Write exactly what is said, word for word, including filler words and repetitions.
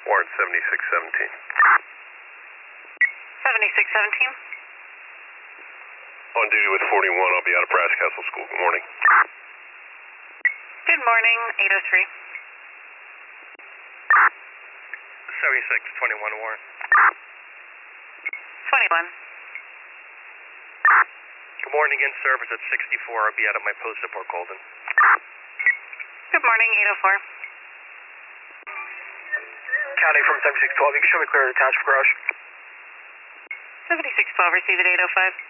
Warrant seventy-six seventeen. seventy-six seventeen. On duty with forty-one, I'll be out of Brass Castle School. Good morning. Good morning, eight oh three. seventy-six twenty-one Warrant. twenty-one. Good morning, in service at sixty-four. I'll be out at my post at Port Colden. Good morning, eight oh four. County from seventy-six twelve. You can show me clear of the township garage. seventy-six twelve, receive at eight oh five.